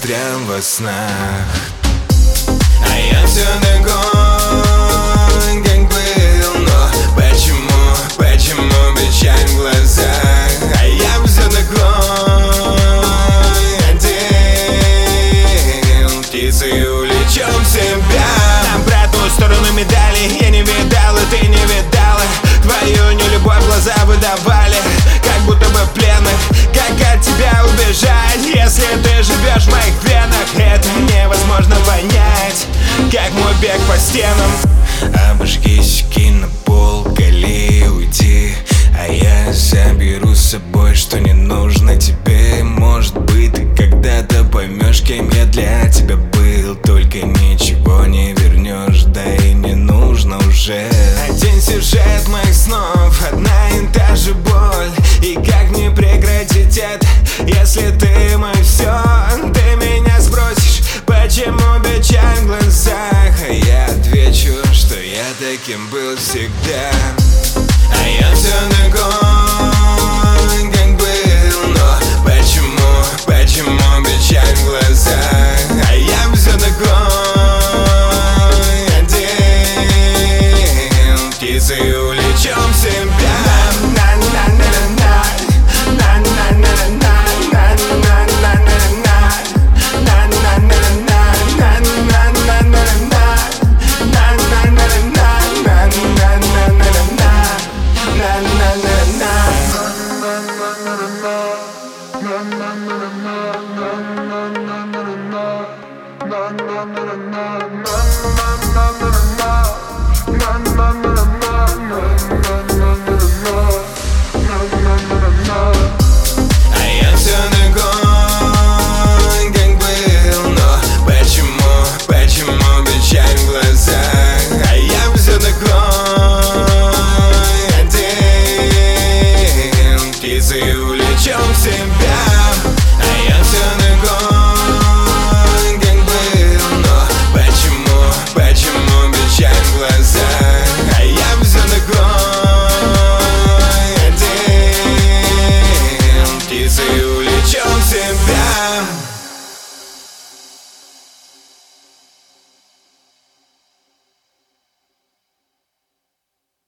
прям во снах. А я все такой, как был, но почему печаль в глазах? А я все такой один, птицей улечем в себя. Нам про ту сторону медали я не видал, и ты не видала. Твою нелюбовь глаза выдавали, как будто бы пленных. Как от тебя убежать, если ты живешь в моих венах? Это невозможно понять, как мой бег по стенам. Обожгись, кинь на пол, кали, уйди, а я заберу с собой, что не нужно тебе. Может быть, ты когда-то поймешь, кем я для тебя был. Только ничего не вернешь, да и не нужно уже. Один сюжет моих снов, одна и та же боль. И как мне прекратить это, если ты мой все? Ты меня сбросишь, почему печаль в глазах? А я отвечу, что я таким был всегда. А я все такой, как был, но почему печаль в глазах? А я все такой один, птицей улечем в себя. Na